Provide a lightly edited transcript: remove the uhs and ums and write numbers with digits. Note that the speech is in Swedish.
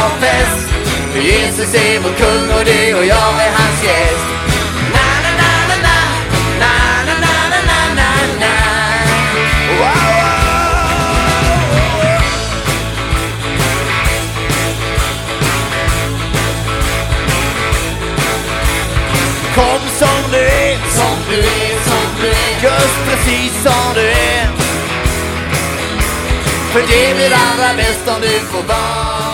ha fest. För Jesus är vår kung och du och jag är hans gäst. Na na na na na, na na na na na na na. Wow, wow. Kom som du är, som du är, som du är. Just precis som du är. För det blir allra bäst om du får vara.